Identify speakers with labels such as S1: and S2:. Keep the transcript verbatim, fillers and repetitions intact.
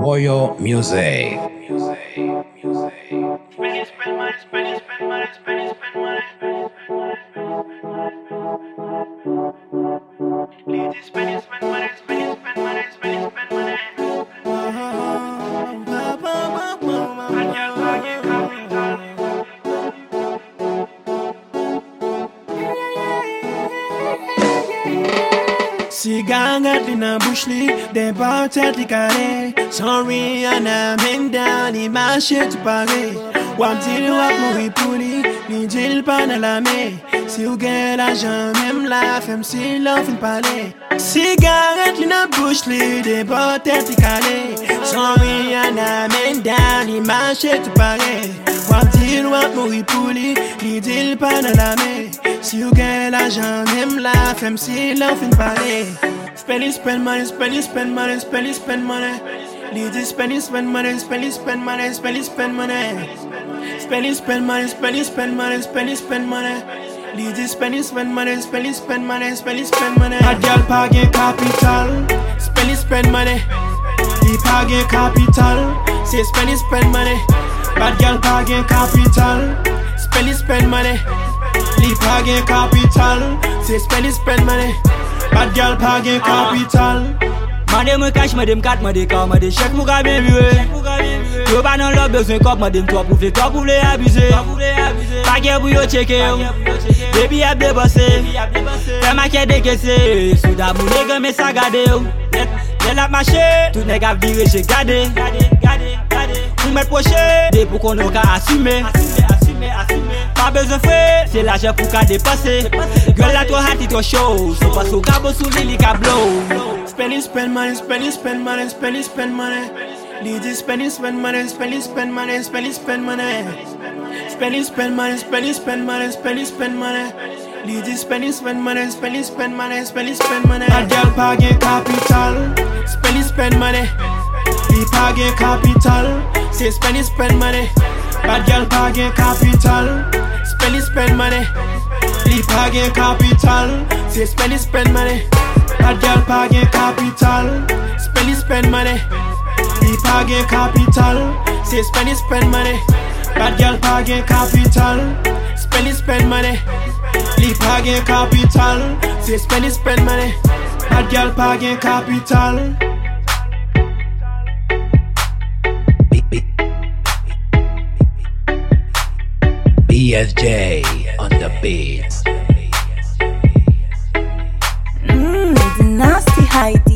S1: Warrior Music.
S2: Spend, spend money, spend, spend money, spend, spend money. Ladies, spend, spend money, spend, spend money, spend, spend money. And your target capital.
S3: Si gangat li nan bouch li, den pa tèt li kare. Son rien a men dan li mache tout pare. Wap dil wap mouri pou li, li dil pa nan la me. Si ou gen l'ajan mem la fem si l'on fin pale. Si gangat li nan bouch li, den pa tèt li kare. Son rien a men dan li mache tout pare. Wap dil wap mouri pou li, li dil pa nan la me. Si ou gen l'ajan mem la fem si l'on fin pale. Spend it, spend money, spend it, spend money, spend it, spend money. Ladies, spend it, spend money, spend it, spend money, spend it, spend money. Spend it, spend money, spend it, spend money, spend it, spend money. Ladies, spend it, spend money, spend it, spend money, spend it, spend money. Bad girl pa gen capital, spend it, spend money. Li pa gen capital, say spend it, spend money. Bad girl pa gen capital, spend it, spend money. Li pa gen capital, say spend it, spend money. Bad girl pa gen capital.
S4: Mande mwen cash, mande m kat, mande ka, mande chèk pou ka ben viwe. Yo ba nan lò bezwen kop, mande m to pou vle, to pou vle abuse. Pa gen pou yo cheke yo, baby ap de bosse. Fè ma kè dekese, sou da moun nègè me sa gade yo. Lè la mache, tout nèg ap vire che gade. Pou mèt poche, de pou kon nou ka assume. Pas besoin frais, c'est l'argent pour qu'à dépasser. Girl la trop hot, trop chaud. So pas so gabo sous li ka blow.
S3: Spend it, spend money, spend it, spend money, spend it, spend money. Ladies, spend it, spend money, spend it, spend money, spend it, spend money. Spend it, spend money, spend it, spend money, spend it, spend money. Ladies, spend it, spend money, spend it, spend money, spend it, spend money. Bad girl pa gen capital, spend it, spend money. Li pa gen capital, say spend it, spend money. Bad girl pa gen capital, spend it, spend money. Li pa gen capital, say spend it, spend money. Bad girl pa gen capital, spend it, spend money. Li pa gen capital, say spend it, spend money. Bad girl pa gen capital, spend it, spend money. Li pa gen capital, say spend it, spend money. Bad girl pa gen capital.
S1: B S J on the beat.
S5: Mmm, it's nasty, Heidi.